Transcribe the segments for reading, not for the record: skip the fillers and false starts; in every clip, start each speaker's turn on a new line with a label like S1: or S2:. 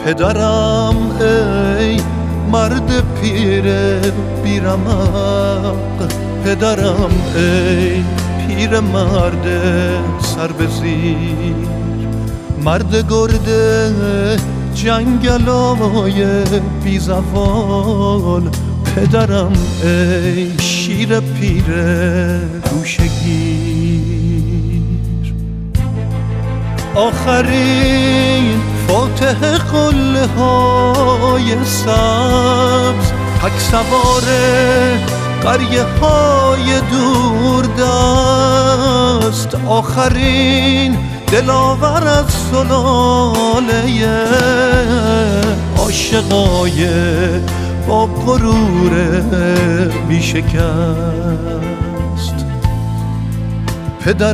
S1: پدرم ای مرد پیر بیرمق، پدرم ای پیر مرد سر به زیر، مرد گرده جنگلای بی زوال، پدرم ای شیر پیر گوشگیر. آخرین فاتح قله های سبز، تک سوار قریه های دور دست، آخرین دلاور از سلاله عاشقای با غرور بی شکست. پدر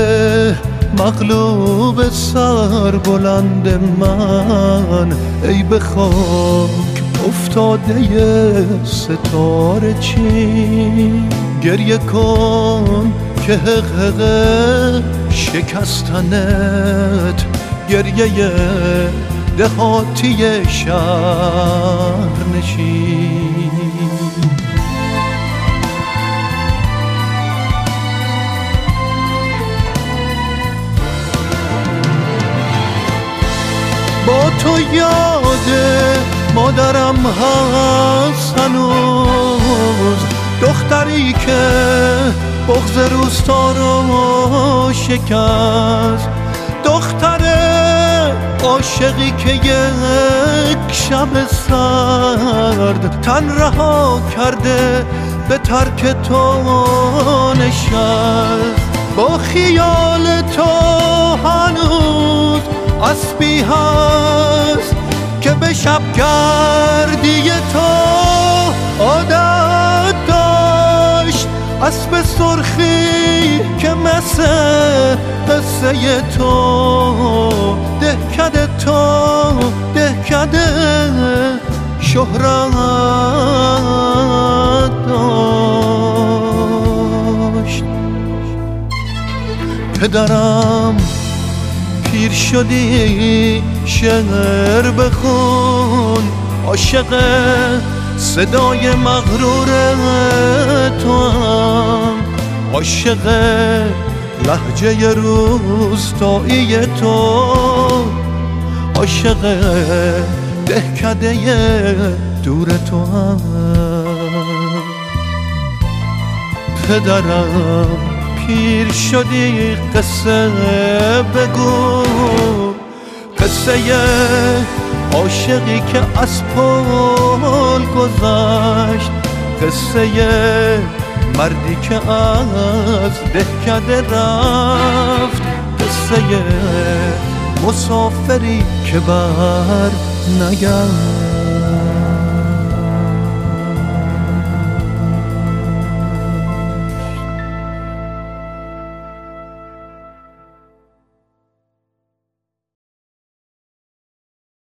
S1: مغلوب سر بلند من، ای به خاک افتاده ستاره چین، گریه کن که حقق شکستنت، گریه دهاتی شهر نشین. با تو یاد مادرم هست هنوز، دختری که بغض روستا رو شکست، دختر عاشقی که یک شب سرد تن رها کرده به ترک تو نشست. با خیال تو هنوز اسبی هست که به شبگردی تو عادت داشت، اسب سرخی که مثل قصه تو دهکده تو دهکده شهرت داشت. پدرم پیر شدی شعر بخون، عاشق صدای مغرور تو هم، عاشق لهجه روستایی تو، عاشق دهکده دور تو هم. پدرم پیر شدی قصه بگو، قصه عاشقی که از پل گذشت، قصه مردی که از دهکده رفت، قصه مسافری که بر نگشت.